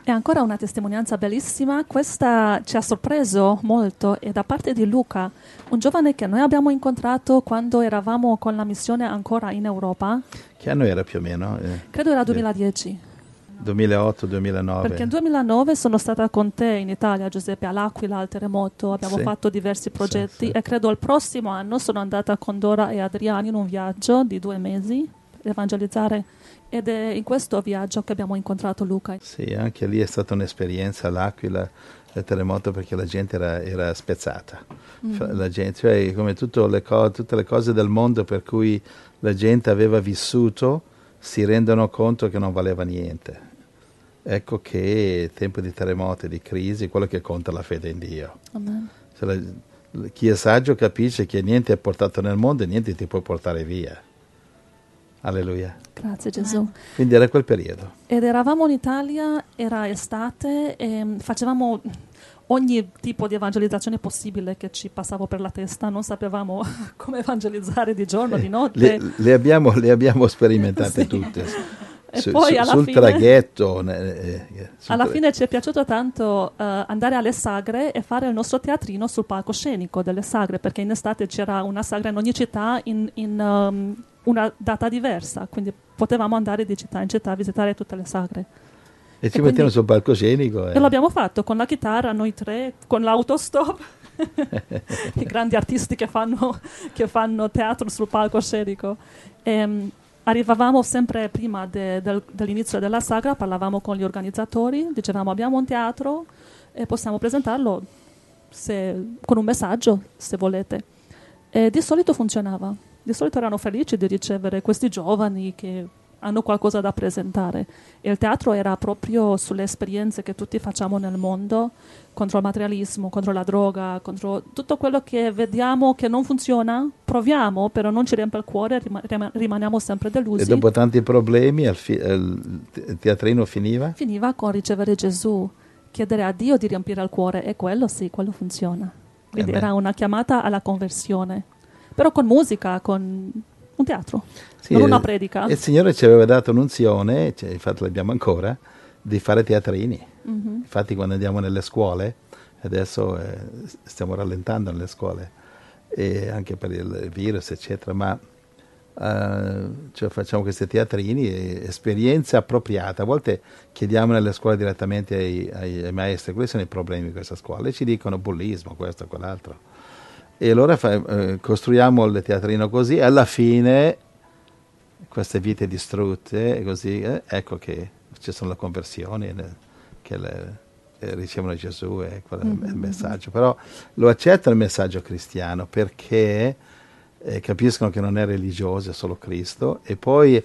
E ancora una testimonianza bellissima, questa ci ha sorpreso molto, è da parte di Luca, un giovane che noi abbiamo incontrato quando eravamo con la missione ancora in Europa. Che anno era più o meno? Credo era 2010. 2008-2009. Perché nel 2009 sono stata con te in Italia, Giuseppe, all'Aquila, al terremoto, abbiamo Sì. fatto diversi progetti Sì. e credo il prossimo anno sono andata con Dora e Adriano in un viaggio di 2 mesi per evangelizzare ed è in questo viaggio che abbiamo incontrato Luca. Sì, anche lì è stata un'esperienza all'Aquila, il terremoto, perché la gente era spezzata. La gente, cioè, come tutte le cose del mondo per cui la gente aveva vissuto, si rendono conto che non valeva niente. Ecco che tempo di terremoti, di crisi, quello che conta è la fede in Dio. Amen. Chi è saggio capisce che niente è portato nel mondo e niente ti può portare via. Alleluia. Grazie Gesù. Quindi era quel periodo. Ed eravamo in Italia, era estate e facevamo ogni tipo di evangelizzazione possibile che ci passava per la testa, non sapevamo come evangelizzare di giorno, di notte. Le abbiamo sperimentate Sì. tutte. E poi alla sul fine, traghetto. alla fine ci è piaciuto tanto andare alle sagre e fare il nostro teatrino sul palcoscenico delle sagre, perché in estate c'era una sagra in ogni città in una data diversa, quindi potevamo andare di città in città a visitare tutte le sagre. E ci mettiamo sul palcoscenico. E l'abbiamo fatto con la chitarra, noi tre, con l'autostop. I grandi artisti che fanno teatro sul palcoscenico. Arrivavamo sempre prima dell'inizio della sagra, parlavamo con gli organizzatori, dicevamo abbiamo un teatro e possiamo presentarlo con un messaggio, se volete. E di solito funzionava. Di solito erano felici di ricevere questi giovani che hanno qualcosa da presentare. E il teatro era proprio sulle esperienze che tutti facciamo nel mondo, contro il materialismo, contro la droga, contro tutto quello che vediamo che non funziona, proviamo, però non ci riempie il cuore, rimaniamo sempre delusi. E dopo tanti problemi il teatrino finiva? Finiva con ricevere Gesù, chiedere a Dio di riempire il cuore, e quello sì, quello funziona. Quindi era una chiamata alla conversione, però con musica, con un teatro, sì, non una predica. Il Signore ci aveva dato un'unzione, infatti l'abbiamo ancora, di fare teatrini. Mm-hmm. Infatti quando andiamo nelle scuole, adesso stiamo rallentando nelle scuole, anche per il virus eccetera, ma cioè facciamo questi teatrini, esperienze appropriate. A volte chiediamo nelle scuole direttamente ai maestri quali sono i problemi di questa scuola e ci dicono bullismo, questo, quell'altro. E allora costruiamo il teatrino così, e alla fine queste vite distrutte, così, ecco che ci sono le conversioni che ricevono Gesù, e quello è il messaggio. Però lo accettano il messaggio cristiano perché capiscono che non è religioso, è solo Cristo, e poi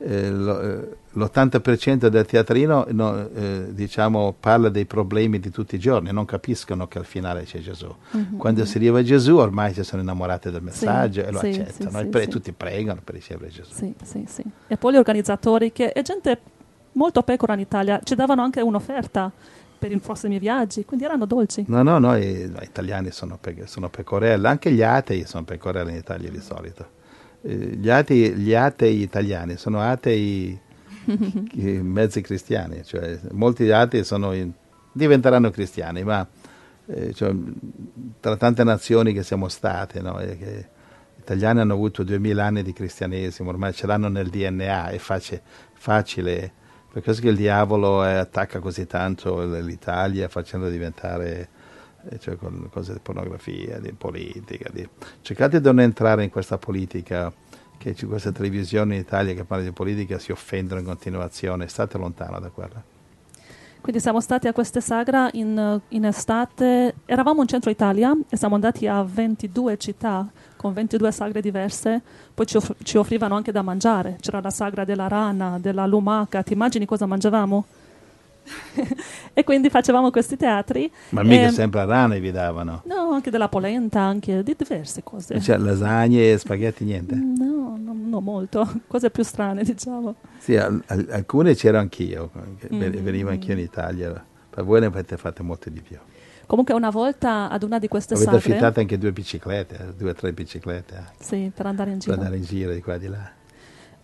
l'80% del teatrino diciamo parla dei problemi di tutti i giorni, non capiscono che al finale c'è Gesù. Quando si arriva a Gesù ormai si sono innamorati del messaggio e lo accettano, e tutti pregano per ricevere Gesù. Sì. E poi gli organizzatori, che è gente molto pecora in Italia, ci davano anche un'offerta per i prossimi viaggi, quindi erano dolci. No, noi italiani sono pecorelle, anche gli atei sono pecorelle in Italia di solito. Gli atei italiani sono atei mezzi cristiani, cioè molti atei diventeranno cristiani, ma cioè, tra tante nazioni che siamo state, no, gli italiani hanno avuto 2000 anni di cristianesimo, ormai ce l'hanno nel DNA, è facile, per questo che il diavolo attacca così tanto l'Italia, facendo diventare cioè con cose di pornografia, di politica. Cercate di non entrare in questa politica, che c'è questa televisione in Italia che parla di politica, si offendono in continuazione, state lontano da quella. Quindi siamo stati a queste sagra in estate, eravamo in centro Italia e siamo andati a 22 città con 22 sagre diverse, poi ci offrivano anche da mangiare, c'era la sagra della rana, della lumaca, ti immagini cosa mangiavamo? E quindi facevamo questi teatri. Ma mica sempre rane vi davano? No, anche della polenta, anche di diverse cose. Cioè lasagne e spaghetti, niente? No, molto, cose più strane, diciamo. Sì, alcune c'ero anch'io, venivo anch'io in Italia, per voi ne avete fatte molte di più. Comunque una volta ad una di queste sagre... Avete affittato anche 2 o 3 biciclette. Sì, per andare in giro. Per andare in giro di qua e di là.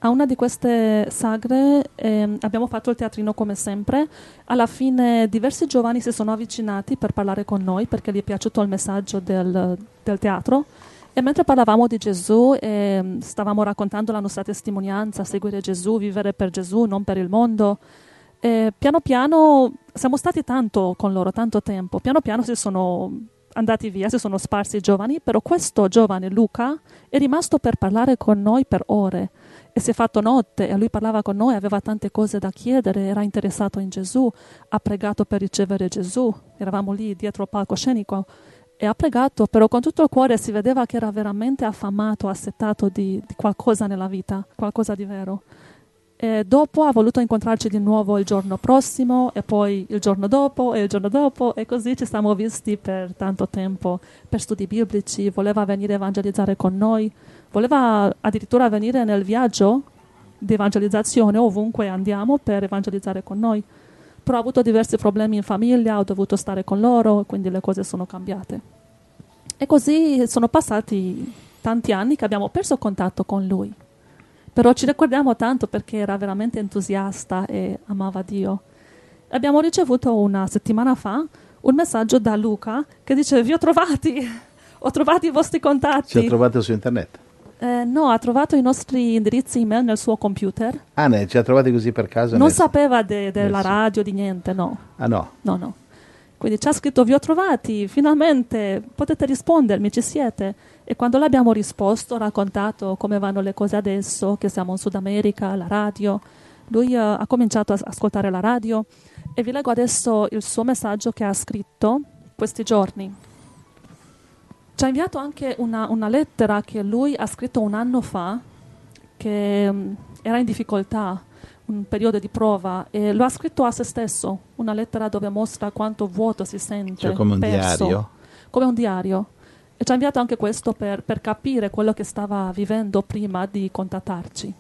A una di queste sagre abbiamo fatto il teatrino come sempre. Alla fine diversi giovani si sono avvicinati per parlare con noi perché gli è piaciuto il messaggio del teatro. E mentre parlavamo di Gesù e stavamo raccontando la nostra testimonianza, seguire Gesù, vivere per Gesù, non per il mondo, piano piano siamo stati tanto con loro, tanto tempo, piano piano si sono andati via, si sono sparsi i giovani, però questo giovane Luca è rimasto per parlare con noi per ore e si è fatto notte e lui parlava con noi, aveva tante cose da chiedere, era interessato in Gesù, ha pregato per ricevere Gesù, eravamo lì dietro il palcoscenico e ha pregato, però con tutto il cuore si vedeva che era veramente affamato, assetato di qualcosa nella vita, qualcosa di vero. E dopo ha voluto incontrarci di nuovo il giorno prossimo e poi il giorno dopo e il giorno dopo e così ci siamo visti per tanto tempo, per studi biblici, voleva venire a evangelizzare con noi, voleva addirittura venire nel viaggio di evangelizzazione ovunque andiamo per evangelizzare con noi. Però ha avuto diversi problemi in famiglia, ho dovuto stare con loro, quindi le cose sono cambiate. E così sono passati tanti anni che abbiamo perso contatto con lui. Però ci ricordiamo tanto perché era veramente entusiasta e amava Dio. Abbiamo ricevuto una settimana fa un messaggio da Luca che dice: vi ho trovati i vostri contatti. Ci ha trovato su internet? No, ha trovato i nostri indirizzi email nel suo computer. Ah, ci ha trovati così per caso? Non sapeva della radio, di niente, no. Ah, no? No. Quindi ci ha scritto: vi ho trovati, finalmente potete rispondermi, ci siete. E quando l'abbiamo risposto, raccontato come vanno le cose adesso, che siamo in Sud America, la radio, lui ha cominciato a ascoltare la radio e vi leggo adesso il suo messaggio che ha scritto questi giorni. Ci ha inviato anche una lettera che lui ha scritto un anno fa, che era in difficoltà, un periodo di prova, e lo ha scritto a se stesso, una lettera dove mostra quanto vuoto si sente, cioè come un perso, diario? Come un diario. E ci ha inviato anche questo per capire quello che stava vivendo prima di contattarci.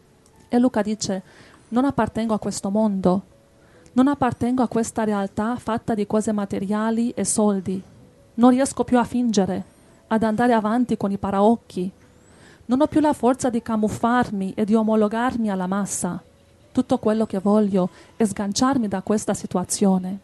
E Luca dice: non appartengo a questo mondo, non appartengo a questa realtà fatta di cose materiali e soldi. Non riesco più a fingere, ad andare avanti con i paraocchi. Non ho più la forza di camuffarmi e di omologarmi alla massa. Tutto quello che voglio è sganciarmi da questa situazione.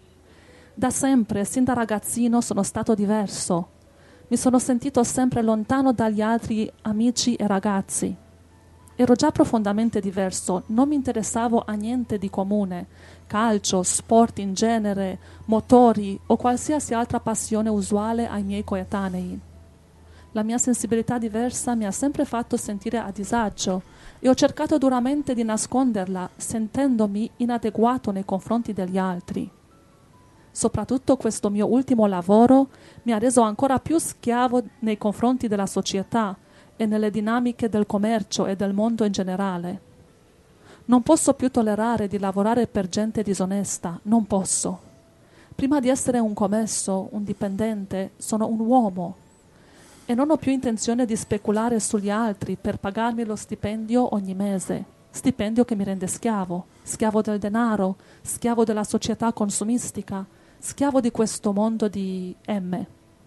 Da sempre, sin da ragazzino, sono stato diverso. Mi sono sentito sempre lontano dagli altri amici e ragazzi. Ero già profondamente diverso, non mi interessavo a niente di comune, calcio, sport in genere, motori o qualsiasi altra passione usuale ai miei coetanei. La mia sensibilità diversa mi ha sempre fatto sentire a disagio e ho cercato duramente di nasconderla, sentendomi inadeguato nei confronti degli altri. Soprattutto questo mio ultimo lavoro mi ha reso ancora più schiavo nei confronti della società e nelle dinamiche del commercio e del mondo in generale. Non posso più tollerare di lavorare per gente disonesta, non posso. Prima di essere un commesso, un dipendente, sono un uomo e non ho più intenzione di speculare sugli altri per pagarmi lo stipendio ogni mese, stipendio che mi rende schiavo, schiavo del denaro, schiavo della società consumistica, schiavo di questo mondo di M.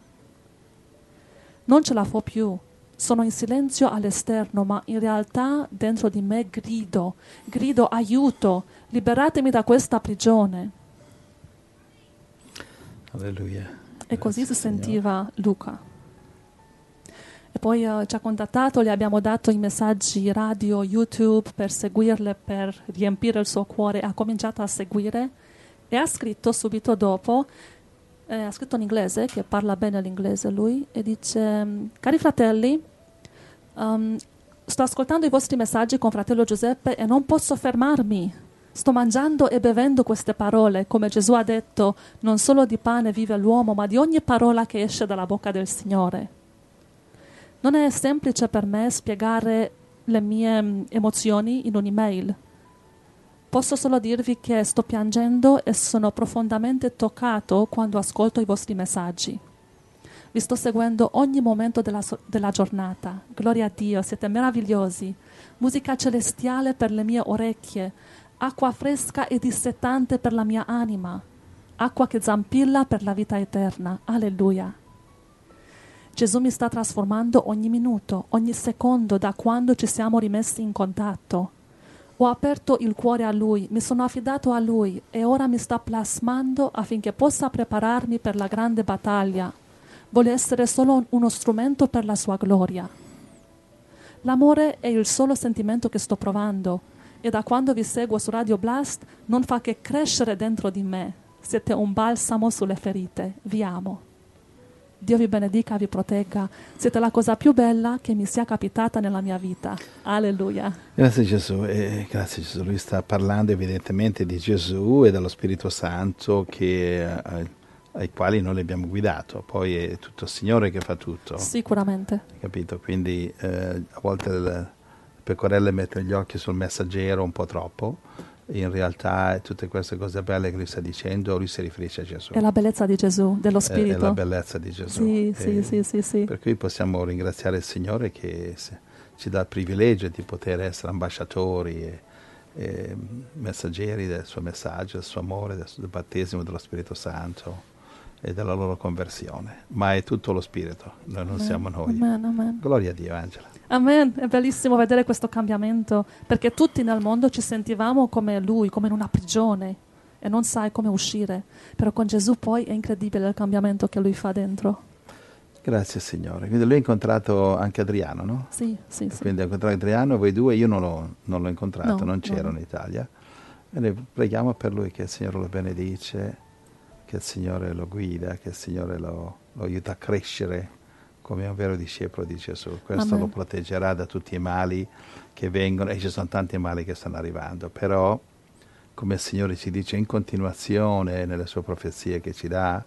Non ce la fo più. Sono in silenzio all'esterno, ma in realtà dentro di me grido aiuto, liberatemi da questa prigione. Alleluia. E così si sentiva Luca. E poi ci ha contattato, gli abbiamo dato i messaggi radio, YouTube per seguirle, per riempire il suo cuore. Ha cominciato a seguire e ha scritto subito dopo, ha scritto in inglese, che parla bene l'inglese lui, e dice: cari fratelli, sto ascoltando i vostri messaggi con fratello Giuseppe e non posso fermarmi. Sto mangiando e bevendo queste parole, come Gesù ha detto: non solo di pane vive l'uomo, ma di ogni parola che esce dalla bocca del Signore. Non è semplice per me spiegare le mie emozioni in un'email. Posso solo dirvi che sto piangendo e sono profondamente toccato quando ascolto i vostri messaggi. Vi sto seguendo ogni momento della giornata. Gloria a Dio, siete meravigliosi. Musica celestiale per le mie orecchie, acqua fresca e dissetante per la mia anima, acqua che zampilla per la vita eterna. Alleluia. Gesù mi sta trasformando ogni minuto, ogni secondo da quando ci siamo rimessi in contatto. Ho aperto il cuore a Lui, mi sono affidato a Lui e ora mi sta plasmando affinché possa prepararmi per la grande battaglia. Voglio essere solo uno strumento per la sua gloria. L'amore è il solo sentimento che sto provando e da quando vi seguo su Radio Blast non fa che crescere dentro di me. Siete un balsamo sulle ferite. Vi amo. Dio vi benedica, vi protegga. Siete la cosa più bella che mi sia capitata nella mia vita. Alleluia. Grazie Gesù, grazie Gesù. Lui sta parlando evidentemente di Gesù e dello Spirito Santo ai quali noi l'abbiamo guidato. Poi è tutto il Signore che fa tutto. Sicuramente. Capito? Quindi a volte il pecorelle mette gli occhi sul messaggero un po' troppo. In realtà tutte queste cose belle che lui sta dicendo, lui si riferisce a Gesù. È la bellezza di Gesù, dello Spirito. È la bellezza di Gesù. Sì. Per cui possiamo ringraziare il Signore che ci dà il privilegio di poter essere ambasciatori e messaggeri del suo messaggio, del suo amore, del battesimo dello Spirito Santo e della loro conversione. Ma è tutto lo Spirito, noi non siamo noi. Amen. Gloria a Dio, Angela. Amen, è bellissimo vedere questo cambiamento, perché tutti nel mondo ci sentivamo come Lui, come in una prigione, e non sai come uscire. Però con Gesù poi è incredibile il cambiamento che Lui fa dentro. Grazie Signore. Quindi lui ha incontrato anche Adriano, no? Sì. Quindi ha incontrato Adriano, voi due, io non l'ho incontrato, non c'ero in Italia. E noi preghiamo per lui che il Signore lo benedice, che il Signore lo guida, che il Signore lo aiuta a crescere come un vero discepolo di Gesù. Questo lo proteggerà da tutti i mali che vengono, e ci sono tanti mali che stanno arrivando, però come il Signore ci dice in continuazione nelle sue profezie che ci dà,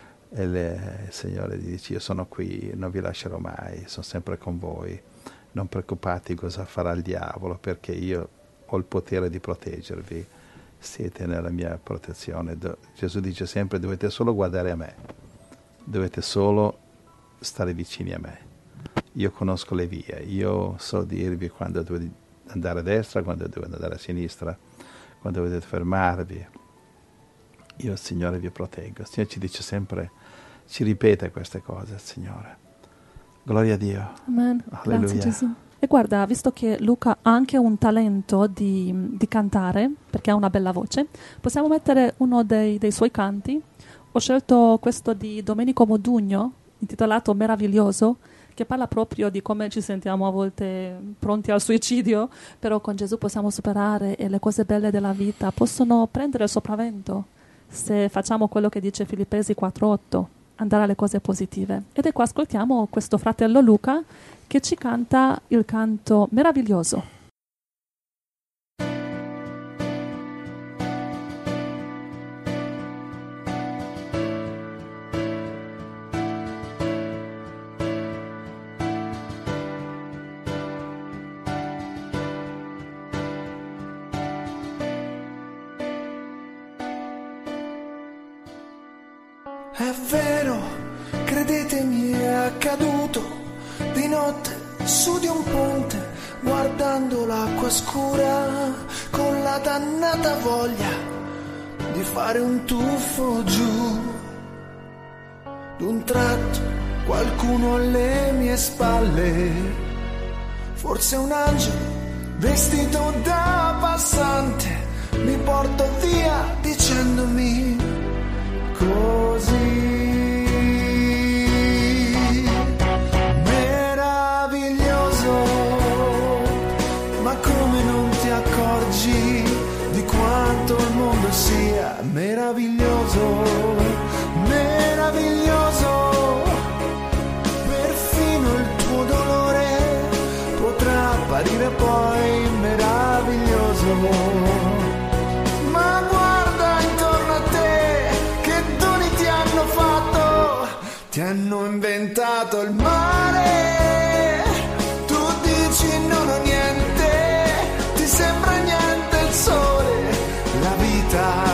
il Signore gli dice: io sono qui, non vi lascerò mai, sono sempre con voi, non preoccupate cosa farà il diavolo, perché io ho il potere di proteggervi, siete nella mia protezione. Gesù dice sempre: dovete solo guardare a me, dovete solo stare vicini a me, io conosco le vie, io so dirvi quando dovete andare a destra, quando dovete andare a sinistra, quando dovete fermarvi. Io, il Signore, vi proteggo. Il Signore ci dice sempre, ci ripete queste cose, il Signore. Gloria a Dio. Amen. Alleluia. Grazie Gesù. E guarda, visto che Luca ha anche un talento di cantare, perché ha una bella voce, possiamo mettere uno dei suoi canti. Ho scelto questo di Domenico Modugno, intitolato Meraviglioso, che parla proprio di come ci sentiamo a volte pronti al suicidio, però con Gesù possiamo superare e le cose belle della vita possono prendere il sopravvento se facciamo quello che dice Filippesi 4:8, andare alle cose positive. Ed ecco, ascoltiamo questo fratello Luca che ci canta il canto Meraviglioso. È vero, credetemi, è accaduto di notte su di un ponte, guardando l'acqua scura, con la dannata voglia di fare un tuffo giù. D'un tratto qualcuno alle mie spalle, forse un angelo vestito da passante, mi portò via dicendomi così: meraviglioso, ma come non ti accorgi di quanto il mondo sia meraviglioso, meraviglioso, perfino il tuo dolore potrà apparire poi meraviglioso. Ma guarda intorno a te, che doni ti hanno fatto, ti hanno inventato il mare, tu dici non ho niente, ti sembra niente il sole, la vita